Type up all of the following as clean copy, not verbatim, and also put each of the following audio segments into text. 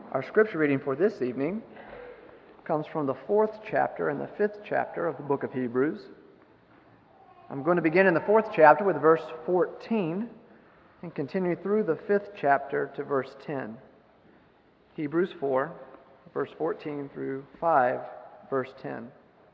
Our scripture reading for this evening comes from the 4th chapter and the 5th chapter of the book of Hebrews. I'm going to begin in the 4th chapter with verse 14 and continue through the 5th chapter to verse 10. Hebrews 4, verse 14 through 5, verse 10.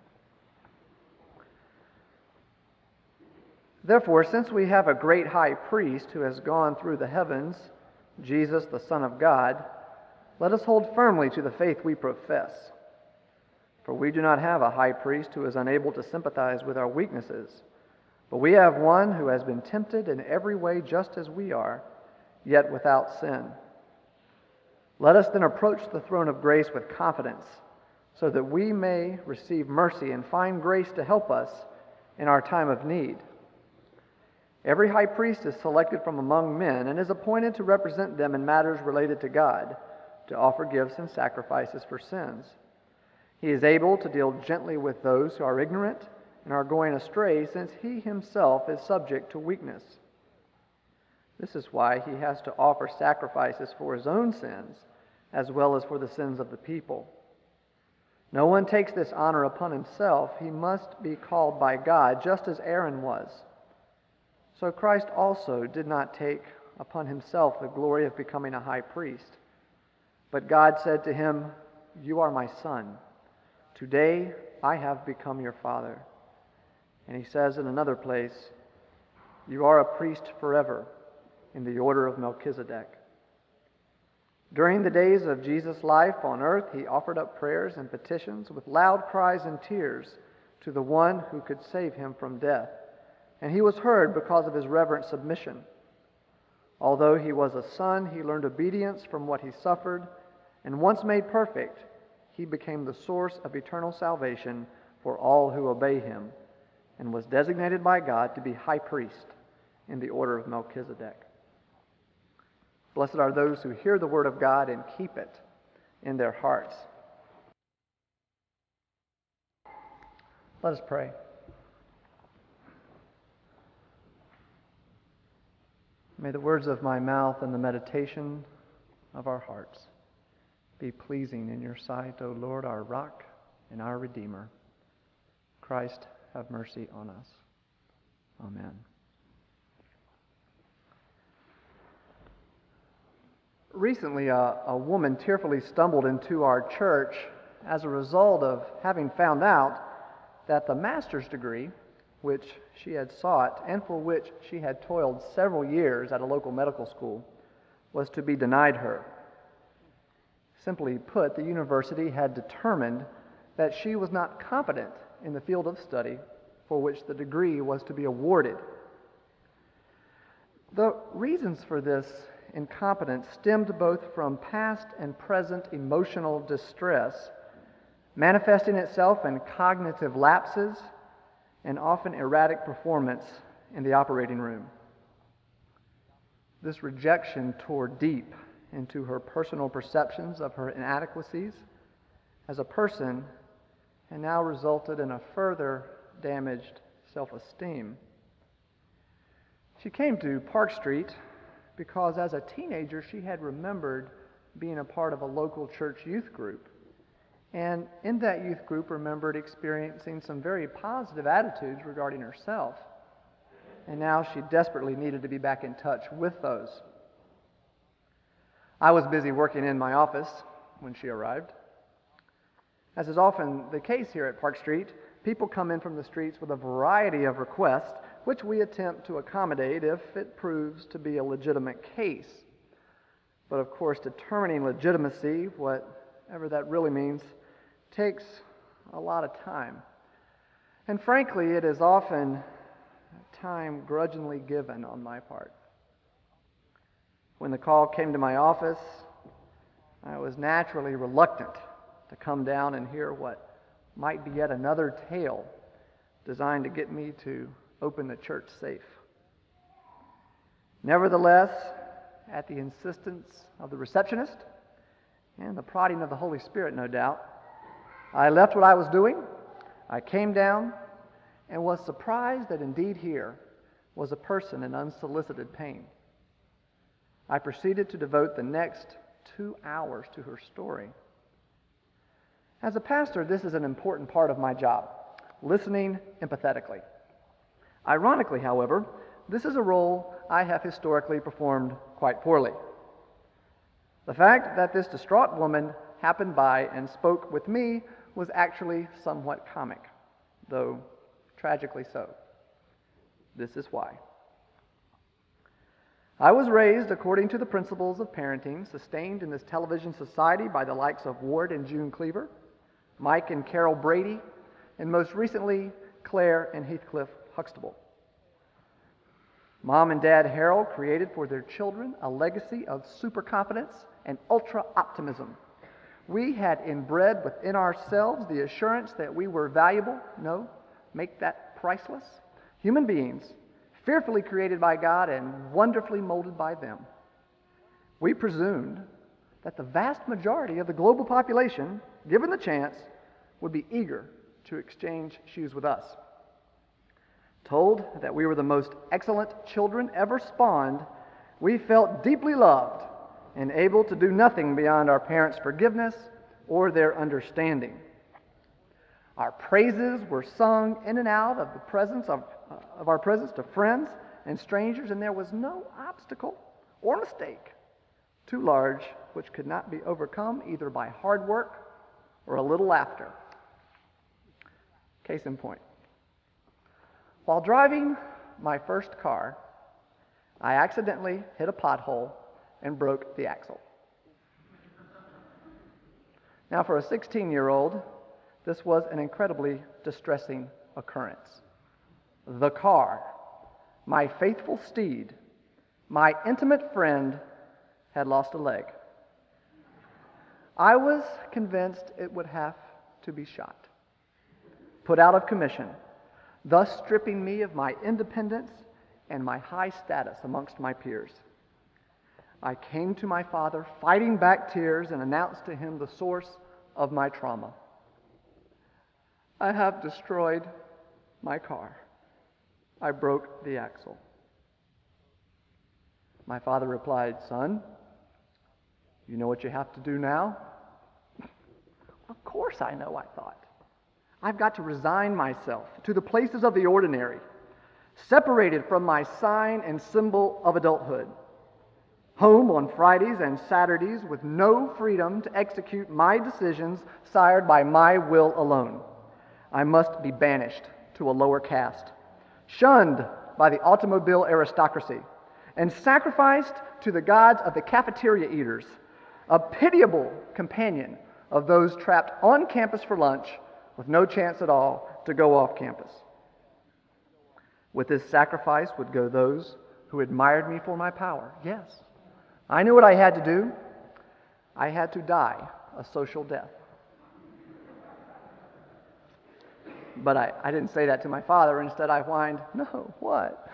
Therefore, since we have a great high priest who has gone through the heavens, Jesus, the Son of God, let us hold firmly to the faith we profess. For we do not have a high priest who is unable to sympathize with our weaknesses, but we have one who has been tempted in every way just as we are, yet without sin. Let us then approach the throne of grace with confidence, so that we may receive mercy and find grace to help us in our time of need. Every high priest is selected from among men and is appointed to represent them in matters related to God, to offer gifts and sacrifices for sins. He is able to deal gently with those who are ignorant and are going astray, since he himself is subject to weakness. This is why he has to offer sacrifices for his own sins, as well as for the sins of the people. No one takes this honor upon himself. He must be called by God, just as Aaron was. So Christ also did not take upon himself the glory of becoming a high priest. But God said to him, "You are my son. Today I have become your father." And he says in another place, "You are a priest forever in the order of Melchizedek." During the days of Jesus' life on earth, he offered up prayers and petitions with loud cries and tears to the one who could save him from death. And he was heard because of his reverent submission. Although he was a son, he learned obedience from what he suffered, and once made perfect, he became the source of eternal salvation for all who obey him, and was designated by God to be high priest in the order of Melchizedek. Blessed are those who hear the word of God and keep it in their hearts. Let us pray. May the words of my mouth and the meditation of our hearts be pleasing in your sight, O Lord, our rock and our Redeemer. Christ, have mercy on us. Amen. Recently, a woman tearfully stumbled into our church as a result of having found out that the master's degree, which she had sought and for which she had toiled several years at a local medical school, was to be denied her. Simply put, the university had determined that she was not competent in the field of study for which the degree was to be awarded. The reasons for this incompetence stemmed both from past and present emotional distress, manifesting itself in cognitive lapses and often erratic performance in the operating room. This rejection tore deep into her personal perceptions of her inadequacies as a person, and now resulted in a further damaged self-esteem. She came to Park Street because as a teenager she had remembered being a part of a local church youth group, and in that youth group remembered experiencing some very positive attitudes regarding herself. And now she desperately needed to be back in touch with those. I was busy working in my office when she arrived. As is often the case here at Park Street, people come in from the streets with a variety of requests, which we attempt to accommodate if it proves to be a legitimate case. But of course, determining legitimacy, whatever that really means, takes a lot of time. And frankly, it is often time grudgingly given on my part. When the call came to my office, I was naturally reluctant to come down and hear what might be yet another tale designed to get me to open the church safe. Nevertheless, at the insistence of the receptionist and the prodding of the Holy Spirit, no doubt, I left what I was doing, I came down, and was surprised that indeed here was a person in unsolicited pain. I proceeded to devote the next 2 hours to her story. As a pastor, this is an important part of my job, listening empathetically. Ironically, however, this is a role I have historically performed quite poorly. The fact that this distraught woman happened by and spoke with me was actually somewhat comic, though tragically so. This is why. I was raised according to the principles of parenting sustained in this television society by the likes of Ward and June Cleaver, Mike and Carol Brady, and most recently, Claire and Heathcliff Huxtable. Mom and Dad Harold created for their children a legacy of superconfidence and ultra-optimism. We had inbred within ourselves the assurance that we were valuable, no, make that priceless, human beings, fearfully created by God and wonderfully molded by them. We presumed that the vast majority of the global population, given the chance, would be eager to exchange shoes with us. Told that we were the most excellent children ever spawned, we felt deeply loved and able to do nothing beyond our parents' forgiveness or their understanding. Our praises were sung in and out of the presence of our presence to friends and strangers, and there was no obstacle or mistake too large which could not be overcome either by hard work or a little laughter. Case in point. While driving my first car, I accidentally hit a pothole and broke the axle. Now, for a 16-year-old, this was an incredibly distressing occurrence. The car, my faithful steed, my intimate friend, had lost a leg. I was convinced it would have to be shot, put out of commission, thus stripping me of my independence and my high status amongst my peers. I came to my father, fighting back tears, and announced to him the source of my trauma. I have destroyed my car. I broke the axle. My father replied, "Son, you know what you have to do now?" Of course I know, I thought. I've got to resign myself to the places of the ordinary, separated from my sign and symbol of adulthood. Home on Fridays and Saturdays with no freedom to execute my decisions sired by my will alone. I must be banished to a lower caste, shunned by the automobile aristocracy, and sacrificed to the gods of the cafeteria eaters, a pitiable companion of those trapped on campus for lunch with no chance at all to go off campus. With this sacrifice would go those who admired me for my power. Yes, I knew what I had to do. I had to die a social death. But I didn't say that to my father. Instead, I whined, "No, what?"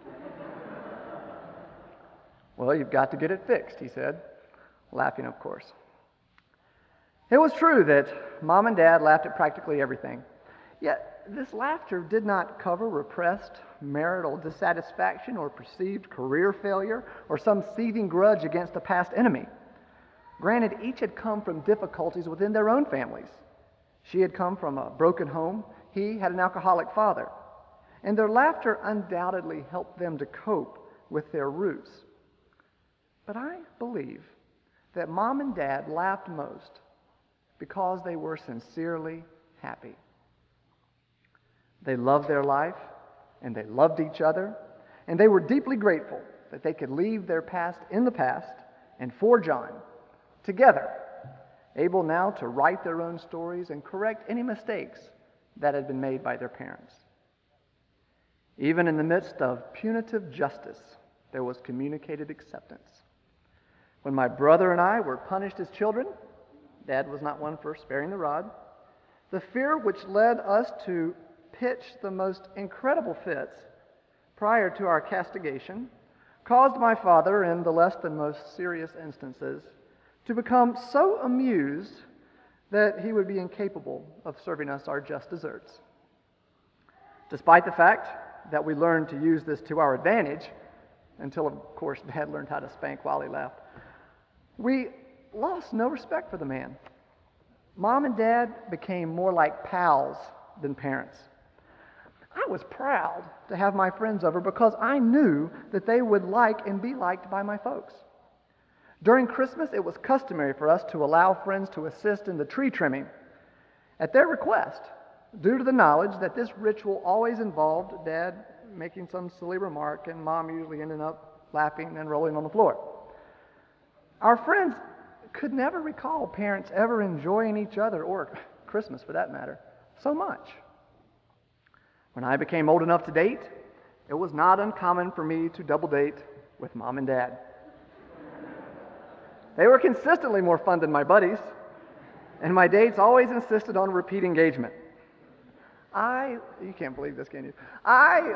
"Well, you've got to get it fixed," he said, laughing, of course. It was true that Mom and Dad laughed at practically everything. Yet this laughter did not cover repressed marital dissatisfaction or perceived career failure or some seething grudge against a past enemy. Granted, each had come from difficulties within their own families. She had come from a broken home. He had an alcoholic father. And their laughter undoubtedly helped them to cope with their roots. But I believe that Mom and Dad laughed most because they were sincerely happy. They loved their life, and they loved each other, and they were deeply grateful that they could leave their past in the past and forge on together, able now to write their own stories and correct any mistakes that had been made by their parents. Even in the midst of punitive justice, there was communicated acceptance. When my brother and I were punished as children, Dad was not one for sparing the rod. The fear which led us to pitch the most incredible fits prior to our castigation caused my father, in the less than most serious instances, to become so amused that he would be incapable of serving us our just desserts. Despite the fact that we learned to use this to our advantage, until, of course, Dad learned how to spank while he laughed, we lost no respect for the man. Mom and Dad became more like pals than parents. I was proud to have my friends over because I knew that they would like and be liked by my folks. During Christmas, it was customary for us to allow friends to assist in the tree trimming at their request, due to the knowledge that this ritual always involved Dad making some silly remark and Mom usually ending up laughing and rolling on the floor. Our friends could never recall parents ever enjoying each other, or Christmas for that matter, so much. When I became old enough to date, it was not uncommon for me to double date with Mom and Dad. They were consistently more fun than my buddies, and my dates always insisted on repeat engagement. You can't believe this, can you? I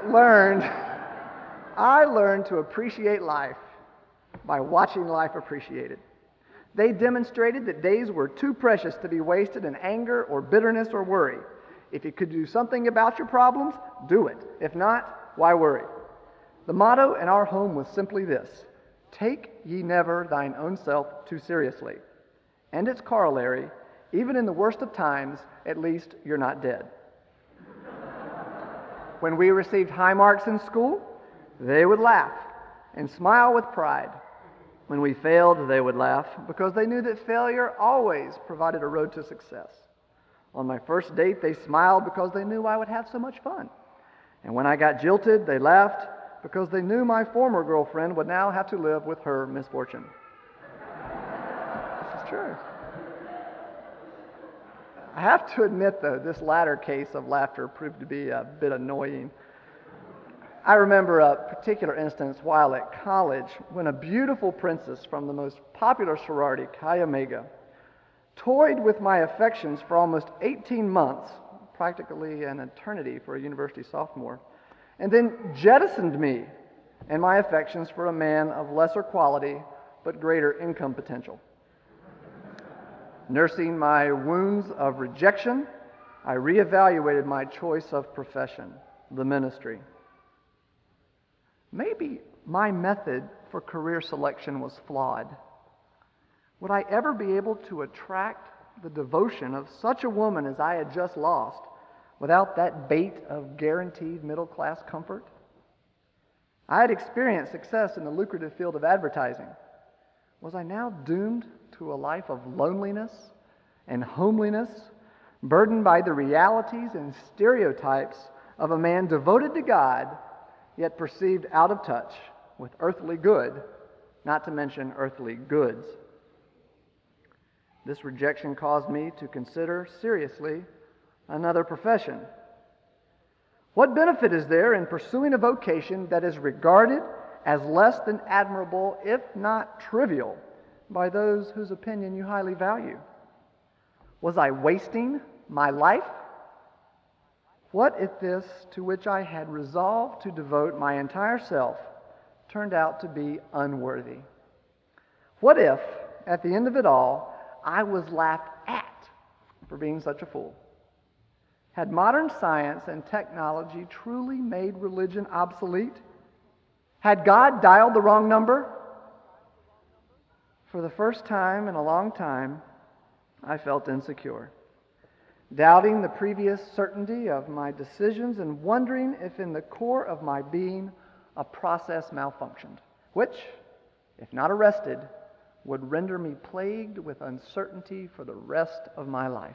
learned to appreciate life by watching life appreciated. They demonstrated that days were too precious to be wasted in anger or bitterness or worry. If you could do something about your problems, do it. If not, why worry? The motto in our home was simply this: take ye never thine own self too seriously. And its corollary, even in the worst of times, at least you're not dead. When we received high marks in school, they would laugh and smile with pride. When we failed, they would laugh because they knew that failure always provided a road to success. On my first date, they smiled because they knew I would have so much fun. And when I got jilted, they laughed because they knew my former girlfriend would now have to live with her misfortune. This is true. I have to admit, though, this latter case of laughter proved to be a bit annoying. I remember a particular instance while at college when a beautiful princess from the most popular sorority, Chi Omega, toyed with my affections for almost 18 months, practically an eternity for a university sophomore, and then jettisoned me and my affections for a man of lesser quality but greater income potential. Nursing my wounds of rejection, I reevaluated my choice of profession, the ministry. Maybe my method for career selection was flawed. Would I ever be able to attract the devotion of such a woman as I had just lost without that bait of guaranteed middle-class comfort? I had experienced success in the lucrative field of advertising. Was I now doomed to a life of loneliness and homeliness, burdened by the realities and stereotypes of a man devoted to God, yet perceived out of touch with earthly good, not to mention earthly goods? This rejection caused me to consider seriously another profession. What benefit is there in pursuing a vocation that is regarded as less than admirable, if not trivial, by those whose opinion you highly value? Was I wasting my life? What if this, to which I had resolved to devote my entire self, turned out to be unworthy? What if, at the end of it all, I was laughed at for being such a fool? Had modern science and technology truly made religion obsolete? Had God dialed the wrong number? For the first time in a long time, I felt insecure, doubting the previous certainty of my decisions and wondering if in the core of my being a process malfunctioned, which, if not arrested, would render me plagued with uncertainty for the rest of my life.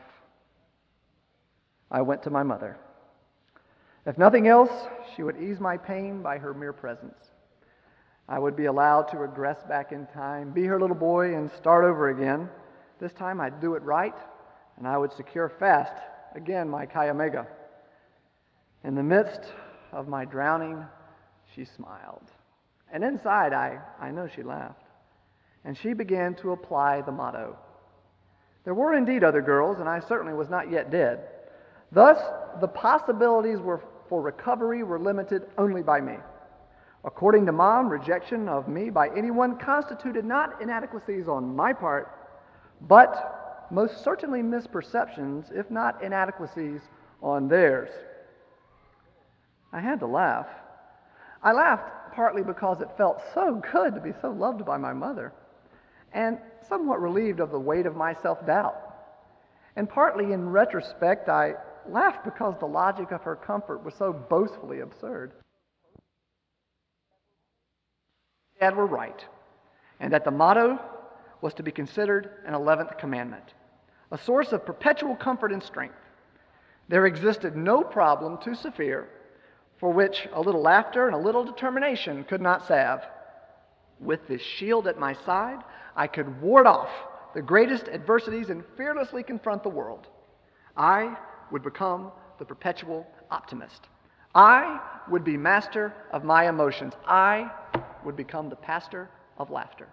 I went to my mother. If nothing else, she would ease my pain by her mere presence. I would be allowed to regress back in time, be her little boy, and start over again. This time I'd do it right, and I would secure fast, again, my Chi Omega. In the midst of my drowning, she smiled. And inside, I know she laughed. And she began to apply the motto. There were indeed other girls, and I certainly was not yet dead. Thus, the possibilities for recovery were limited only by me. According to Mom, rejection of me by anyone constituted not inadequacies on my part, but most certainly misperceptions, if not inadequacies, on theirs. I had to laugh. I laughed partly because it felt so good to be so loved by my mother, and somewhat relieved of the weight of my self-doubt. And partly in retrospect, I laughed because the logic of her comfort was so boastfully absurd. Dad were right, and that the motto was to be considered an 11th commandment, a source of perpetual comfort and strength. There existed no problem too severe for which a little laughter and a little determination could not salve. With this shield at my side, I could ward off the greatest adversities and fearlessly confront the world. I would become the perpetual optimist. I would be master of my emotions. I would become the pastor of laughter.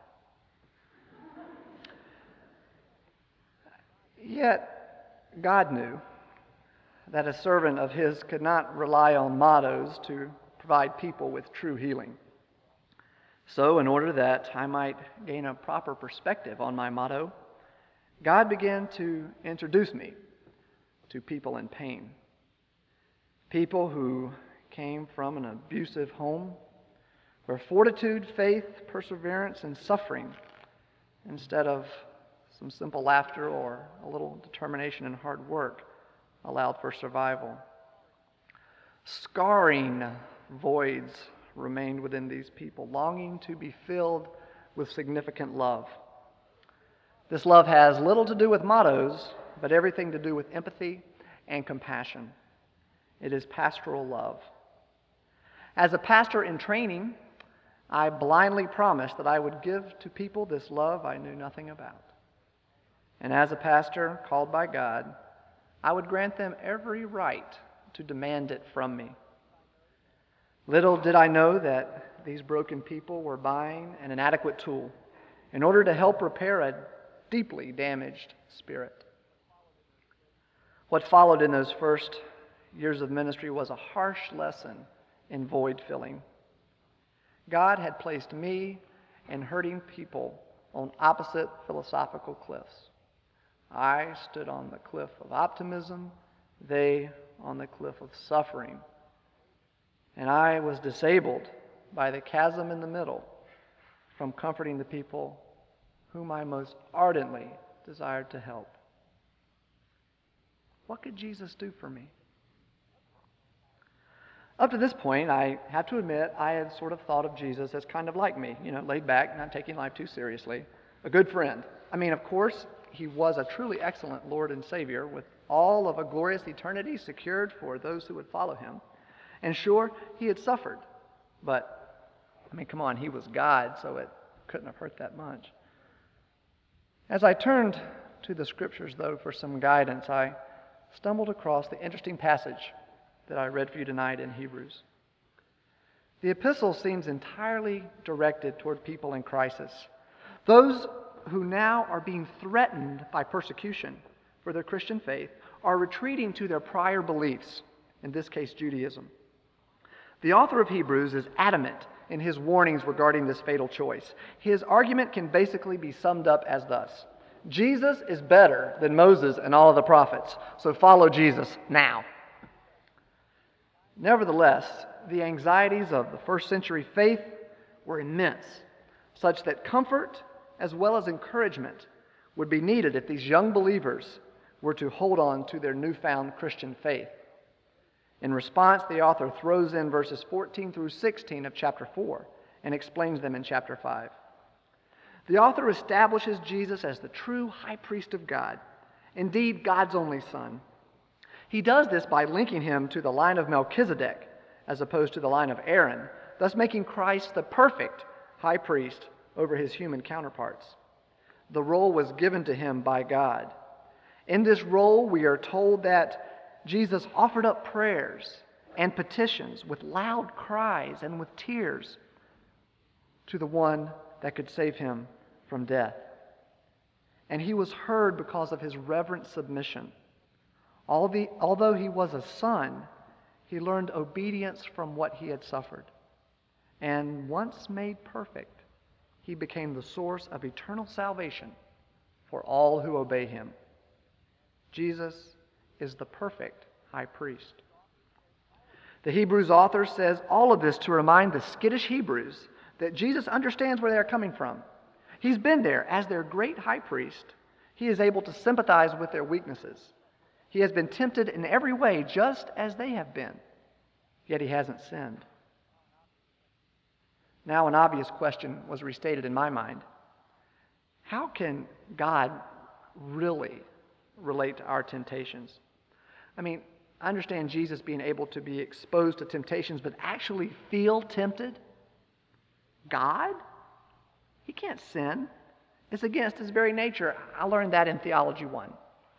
Yet, God knew that a servant of His could not rely on mottos to provide people with true healing. So, in order that I might gain a proper perspective on my motto, God began to introduce me to people in pain. People who came from an abusive home, where fortitude, faith, perseverance, and suffering, instead of some simple laughter or a little determination and hard work, allowed for survival. Scarring voids remained within these people, longing to be filled with significant love. This love has little to do with mottos, but everything to do with empathy and compassion. It is pastoral love. As a pastor in training, I blindly promised that I would give to people this love I knew nothing about. And as a pastor called by God, I would grant them every right to demand it from me. Little did I know that these broken people were buying an inadequate tool in order to help repair a deeply damaged spirit. What followed in those first years of ministry was a harsh lesson in void filling. God had placed me and hurting people on opposite philosophical cliffs. I stood on the cliff of optimism, they on the cliff of suffering. And I was disabled by the chasm in the middle from comforting the people whom I most ardently desired to help. What could Jesus do for me? Up to this point, I have to admit, I had sort of thought of Jesus as kind of like me, laid back, not taking life too seriously, a good friend. I mean, of course, He was a truly excellent Lord and Savior with all of a glorious eternity secured for those who would follow Him. And sure, He had suffered, but, come on, He was God, so it couldn't have hurt that much. As I turned to the Scriptures, though, for some guidance, I stumbled across the interesting passage that I read for you tonight in Hebrews. The epistle seems entirely directed toward people in crisis, those who now are being threatened by persecution for their Christian faith are retreating to their prior beliefs, in this case Judaism. The author of Hebrews is adamant in his warnings regarding this fatal choice. His argument can basically be summed up as thus: Jesus is better than Moses and all of the prophets, so follow Jesus now. Nevertheless, the anxieties of the first century faith were immense, such that comfort as well as encouragement would be needed if these young believers were to hold on to their newfound Christian faith. In response, the author throws in verses 14 through 16 of chapter 4 and explains them in chapter 5. The author establishes Jesus as the true high priest of God, indeed God's only Son. He does this by linking him to the line of Melchizedek as opposed to the line of Aaron, thus making Christ the perfect high priest over his human counterparts. The role was given to him by God. In this role, we are told that Jesus offered up prayers and petitions with loud cries and with tears to the one that could save him from death. And he was heard because of his reverent submission. Although he was a son, he learned obedience from what he had suffered. And once made perfect, he became the source of eternal salvation for all who obey him. Jesus is the perfect high priest. The Hebrews author says all of this to remind the skittish Hebrews that Jesus understands where they are coming from. He's been there as their great high priest. He is able to sympathize with their weaknesses. He has been tempted in every way just as they have been, yet he hasn't sinned. Now an obvious question was restated in my mind. How can God really relate to our temptations? I mean, I understand Jesus being able to be exposed to temptations, but actually feel tempted? God? He can't sin. It's against his very nature. I learned that in Theology 1.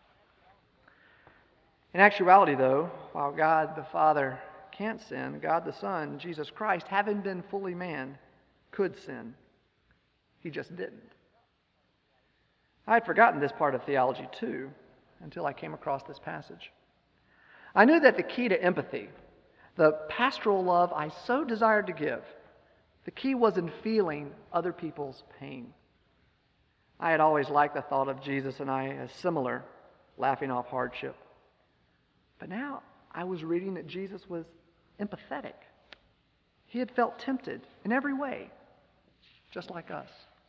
In actuality, though, while God the Father can't sin, God the Son, Jesus Christ, having been fully man, could sin. He just didn't. I had forgotten this part of theology too, until I came across this passage. I knew that the key to empathy, the pastoral love I so desired to give, the key was in feeling other people's pain. I had always liked the thought of Jesus and I as similar, laughing off hardship. But now I was reading that Jesus was empathetic. He had felt tempted in every way, just like us.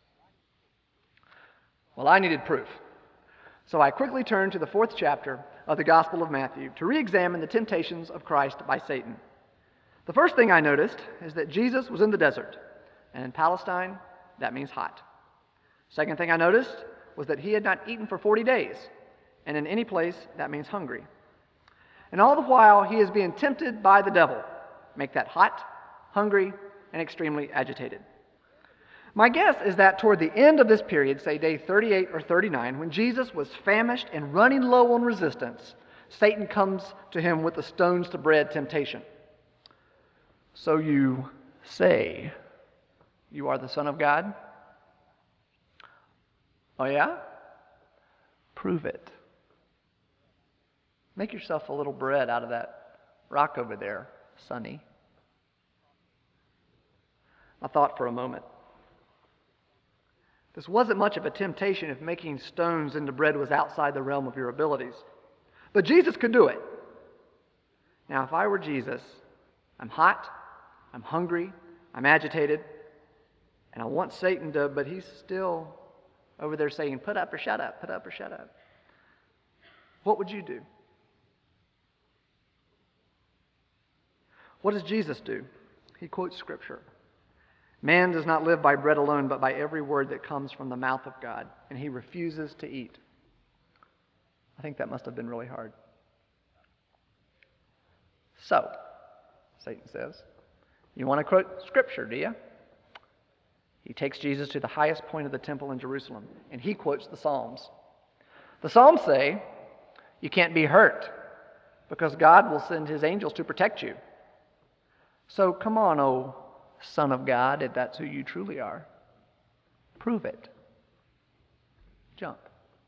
Well, I needed proof. So I quickly turned to the 4th chapter of the Gospel of Matthew to re-examine the temptations of Christ by Satan. The first thing I noticed is that Jesus was in the desert, and in Palestine, that means hot. Second thing I noticed was that he had not eaten for 40 days, and in any place, that means hungry. And all the while, he is being tempted by the devil. Make that hot, hungry, and extremely agitated. My guess is that toward the end of this period, say day 38 or 39, when Jesus was famished and running low on resistance, Satan comes to him with the stones to bread temptation. So you say you are the Son of God? Oh yeah? Prove it. Make yourself a little bread out of that rock over there, Sonny. I thought for a moment. This wasn't much of a temptation if making stones into bread was outside the realm of your abilities. But Jesus could do it. Now, if I were Jesus, I'm hot, I'm hungry, I'm agitated, and I want Satan to, but he's still over there saying, put up or shut up, put up or shut up. What would you do? What does Jesus do? He quotes Scripture. Man does not live by bread alone, but by every word that comes from the mouth of God. And he refuses to eat. I think that must have been really hard. So, Satan says, you want to quote Scripture, do you? He takes Jesus to the highest point of the temple in Jerusalem, and he quotes the Psalms. The Psalms say, you can't be hurt, because God will send his angels to protect you. So come on, oh Son of God, if that's who you truly are. Prove it. Jump.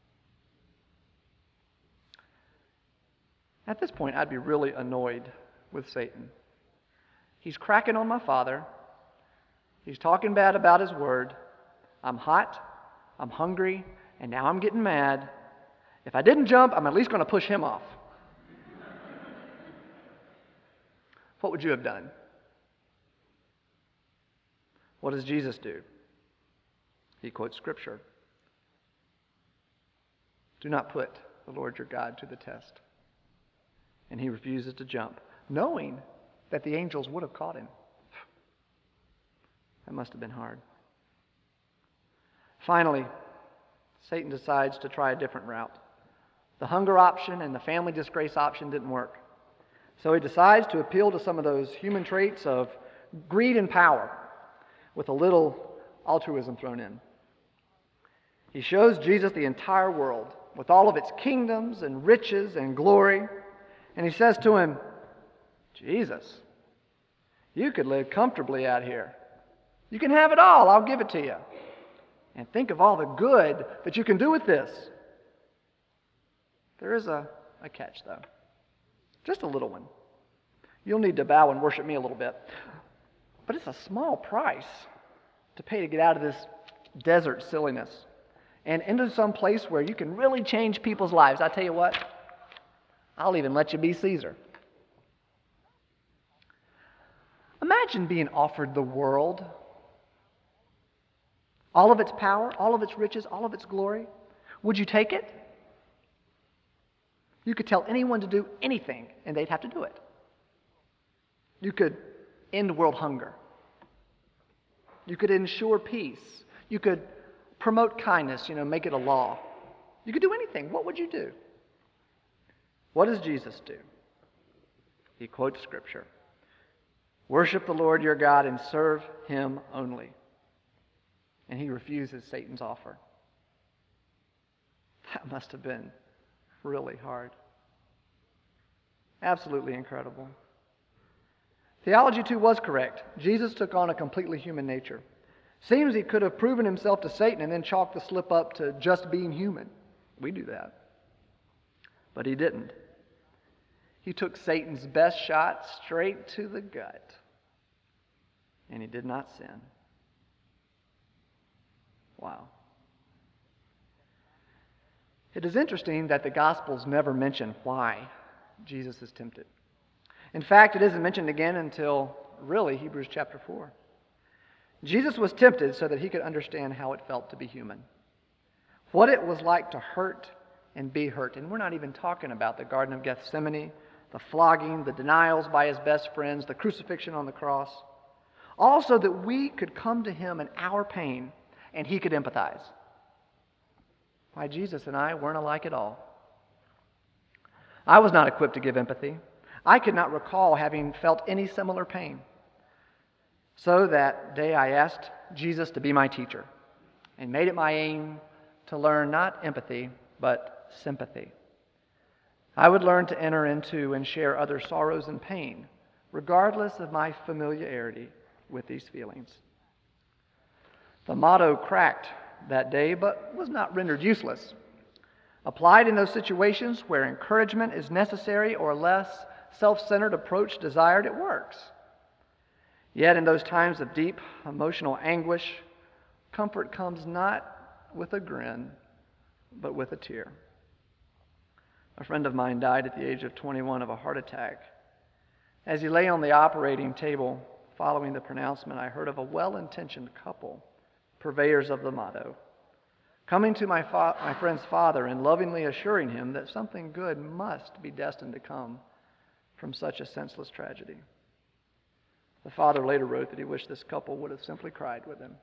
At this point, I'd be really annoyed with Satan. He's cracking on my Father. He's talking bad about his word. I'm hot, I'm hungry, and now I'm getting mad. If I didn't jump, I'm at least going to push him off. What would you have done? What does Jesus do? He quotes Scripture. Do not put the Lord your God to the test. And he refuses to jump, knowing that the angels would have caught him. That must have been hard. Finally, Satan decides to try a different route. The hunger option and the family disgrace option didn't work. So he decides to appeal to some of those human traits of greed and power, with a little altruism thrown in. He shows Jesus the entire world with all of its kingdoms and riches and glory, and he says to him, Jesus, you could live comfortably out here. You can have it all. I'll give it to you. And think of all the good that you can do with this. There is a catch, though. Just a little one. You'll need to bow and worship me a little bit. But it's a small price to pay to get out of this desert silliness and into some place where you can really change people's lives. I tell you what, I'll even let you be Caesar. Imagine being offered the world, all of its power, all of its riches, all of its glory? Would you take it? You could tell anyone to do anything, and they'd have to do it. You could end world hunger. You could ensure peace. You could promote kindness, make it a law. You could do anything. What would you do? What does Jesus do? He quotes Scripture. Worship the Lord your God and serve Him only. And He refuses Satan's offer. That must have been really hard. Absolutely incredible. Theology, too, was correct. Jesus took on a completely human nature. Seems He could have proven Himself to Satan and then chalked the slip up to just being human. We do that. But He didn't. He took Satan's best shot straight to the gut. And He did not sin. Wow. It is interesting that the Gospels never mention why Jesus is tempted. In fact, it isn't mentioned again until, really, Hebrews chapter 4. Jesus was tempted so that He could understand how it felt to be human. What it was like to hurt and be hurt. And we're not even talking about the Garden of Gethsemane, the flogging, the denials by His best friends, the crucifixion on the cross. Also that we could come to Him in our pain and He could empathize. Why, Jesus and I weren't alike at all. I was not equipped to give empathy. I could not recall having felt any similar pain. So that day I asked Jesus to be my teacher and made it my aim to learn not empathy, but sympathy. I would learn to enter into and share others' sorrows and pain, regardless of my familiarity with these feelings. The motto cracked that day, but was not rendered useless. Applied in those situations where encouragement is necessary or less self-centered approach desired, it works. Yet in those times of deep emotional anguish, comfort comes not with a grin, but with a tear. A friend of mine died at the age of 21 of a heart attack. As he lay on the operating table following the pronouncement, I heard of a well-intentioned couple, purveyors of the motto, coming to my friend's father and lovingly assuring him that something good must be destined to come from such a senseless tragedy. The father later wrote that he wished this couple would have simply cried with him.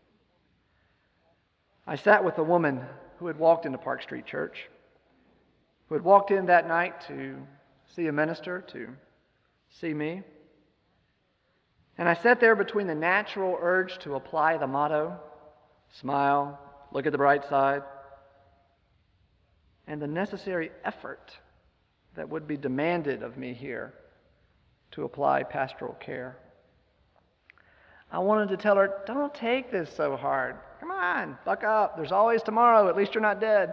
I sat with a woman who had walked into Park Street Church, who had walked in that night to see a minister, to see me. And I sat there between the natural urge to apply the motto, smile, look at the bright side, and the necessary effort that would be demanded of me here to apply pastoral care. I wanted to tell her, don't take this so hard. Come on, buck up. There's always tomorrow. At least you're not dead.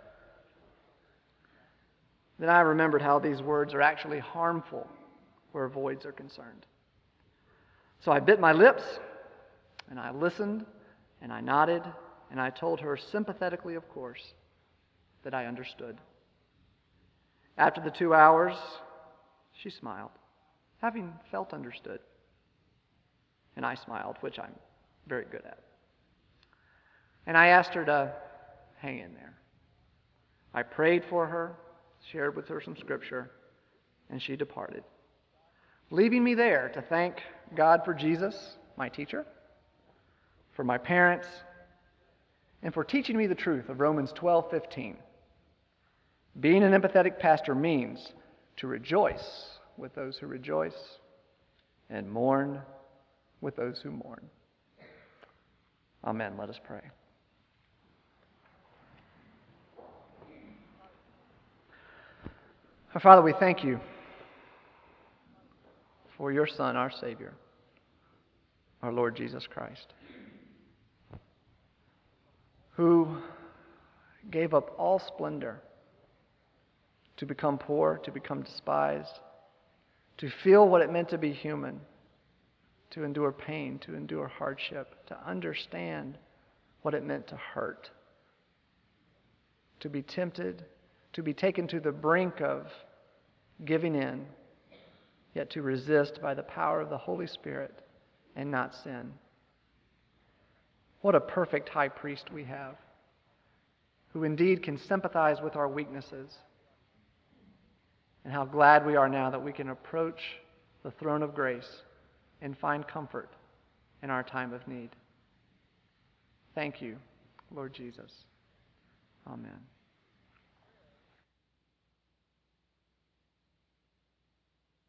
Then I remembered how these words are actually harmful where voids are concerned. So I bit my lips, and I listened, and I nodded, and I told her sympathetically, of course, that I understood. After the 2 hours, she smiled, having felt understood. And I smiled, which I'm very good at. And I asked her to hang in there. I prayed for her, shared with her some scripture, and she departed, leaving me there to thank God for Jesus, my teacher, for my parents, and for teaching me the truth of Romans 12:15. Being an empathetic pastor means to rejoice with those who rejoice and mourn with those who mourn. Amen. Let us pray. Our Father, we thank you for your Son, our Savior, our Lord Jesus Christ, who gave up all splendor to become poor, to become despised, to feel what it meant to be human, to endure pain, to endure hardship, to understand what it meant to hurt, to be tempted, to be taken to the brink of giving in, yet to resist by the power of the Holy Spirit and not sin. What a perfect high priest we have, who indeed can sympathize with our weaknesses. And how glad we are now that we can approach the throne of grace and find comfort in our time of need. Thank you, Lord Jesus. Amen.